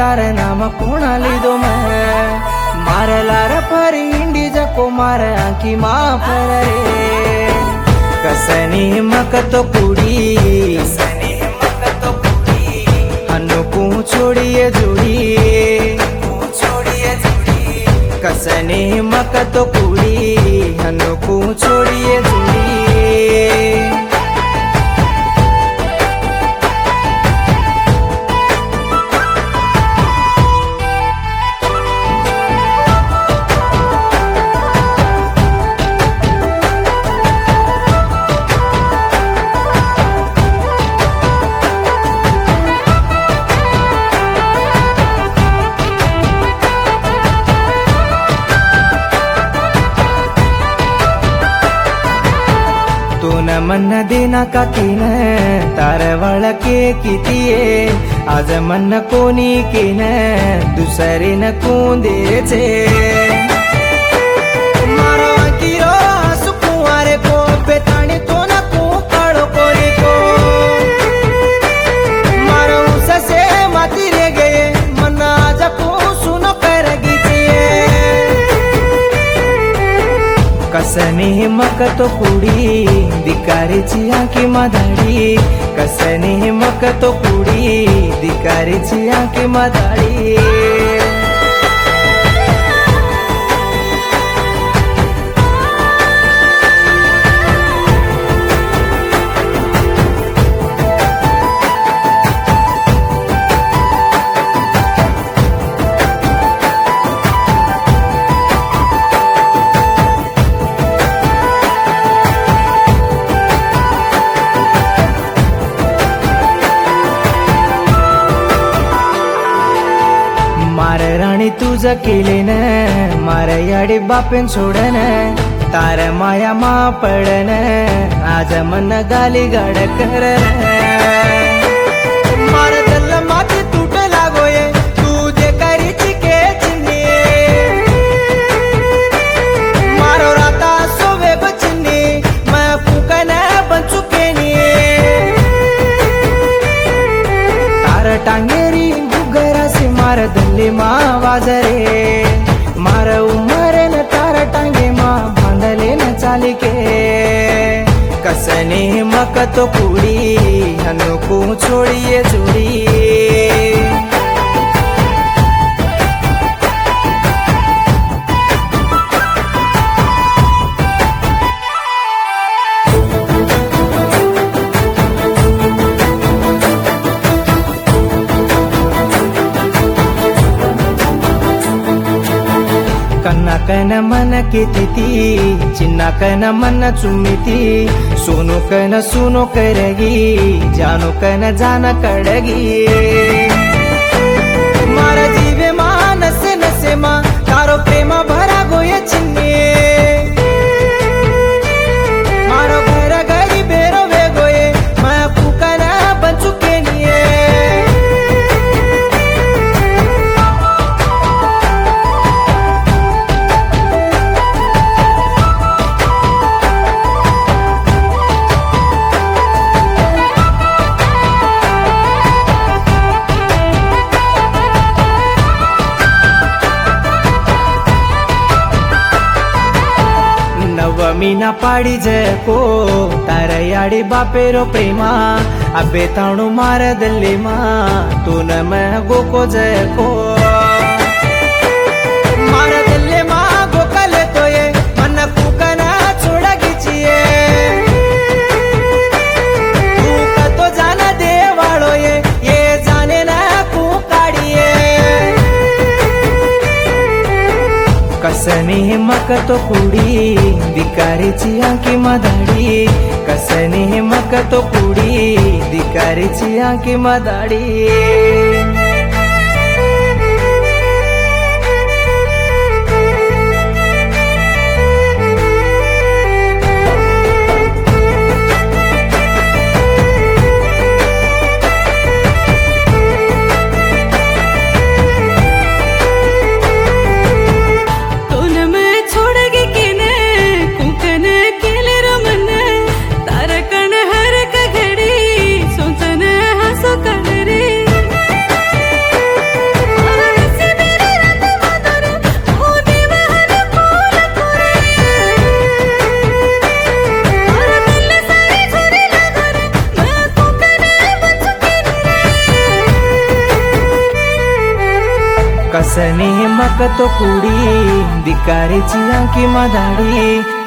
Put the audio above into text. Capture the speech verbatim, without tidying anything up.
तार नाम कोणाली दो मैं मार लार पर इंडी जको मार आंखी माँ पर रे कसनी मक तो कुड़ी कसनी मक तो कुड़ी हनु को छोड़िए जुड़ी छोड़िए जुड़ी कसनी मक तो कुड़ी हनु को छोड़िए जुड़ी तून मन देना का किन तारवळ के कितीये आज मन कोणी किन दुसरी न कोंदेचे मारो किरो सुकुवारे को बेताणी तो न को काळो कोरी को मारो ससे माती रे गए मन आज को सुनो कर गीतिये कसनी मक तो कुड़ी दिकारीची आंखी मधाडी कसनी मक तो कुड़ी दिकारीची आंखी मधाडी मार राणी तुझ केले न मार याडी बापेन सोडन तार माया मा पडन आज मन गाली गाड कर मार दल माती तूट लागोये तू जे करीची के चिन्नी मारो राता सोवे बचिन्नी मैं फुकन बंचुकेनी तार टांगेरी मार दल्ली मा वाजरे मार उमरे न तार टांगे मा बांधले न चालिके कसने मक तो कुड़ी हनु को छोड़िए जोड़ी कन्ना कन मन किती चिन्ना कन मन चुम्मिती सोनो कन सुनो करगी जानो कन जान कड़गी मारा जीवे मा नसे नसे मा तारो प्रेम भरा गोये चिन्नी मारो घर गरी बेरो वे गोये मैं फुकन बंचुके निये मीना पाड़ी जको तार याडी बापेरो प्रेमा अबे ताणु मार दल्ली मा तू न मैं गोको जको मार दल्ली मा गोकले तो ये मन कुकन छोड़ा गिचिए तू का तो जाना दे वालो ये ये जाने ना कु काढ़िए कसनी मक तो कुड़ी दिकारीची आंखी मधाडी कसनी मक तो कुड़ी दिकारीची आंखी मधाडी तारकन हर का घड़ी सोचन हंसो कर रे कसनी मक तो कुडी दिकारीची अंकी मधाडी